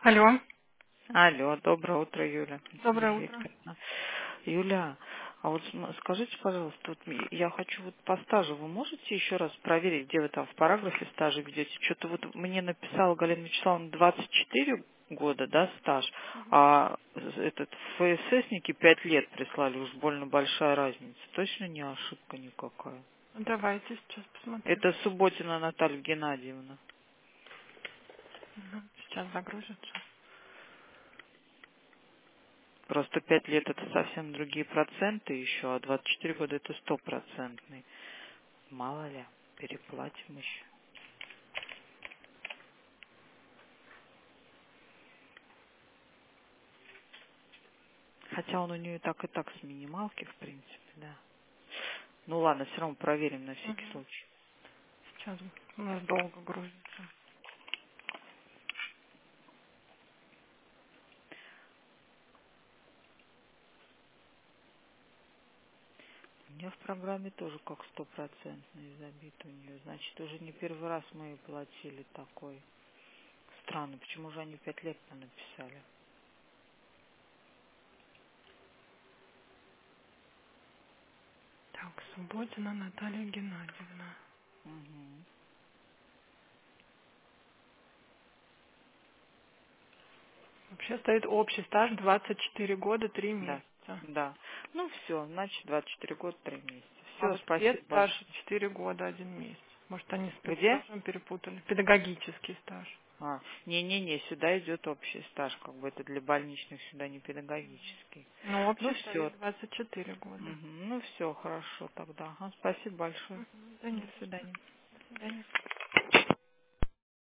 Алло, Алло, доброе утро, Юля. доброе Юлия утро. Викторовна. Юля, а вот скажите, пожалуйста, вот я хочу вот по стажу, вы можете еще раз проверить, где вы там в параграфе стажа ведете? Что-то вот мне написала Галина Вячеславовна 24 года, да, стаж, а этот ФССники 5 лет прислали, уж больно большая разница. Точно не ошибка никакая. Давайте сейчас посмотрю. Это Субботина Наталья Геннадьевна. Сейчас загрузится. Просто 5 лет это совсем другие проценты еще, а 24 года это 100%. Мало ли, переплатим еще. Хотя он у нее и так с минималки, в принципе, да. Ну ладно, все равно проверим на всякий Мгм. случай. Сейчас у нас долго грузится. У нее в программе тоже как 100% забит у нее. Значит, уже не первый раз мы ей платили такой. Странно, почему же они 5 лет-то написали? Так, Субботина Наталья Геннадьевна. Угу. Вообще стоит общий стаж 24 года, 3 Да, месяца. да. Ну все, значит, 24 года, 3 месяца. А Все, вот спасибо спецстаж большое. 4 года, 1 месяц. Может, они Где? спецстажем перепутали. Педагогический стаж. А, не-не-не, сюда идет общий стаж, как бы это для больничных, сюда не педагогический. Ну, Ну общий все, стоит 24 года. ну все, хорошо тогда. Ага, спасибо большое. Да До не за что. свидания. До свидания.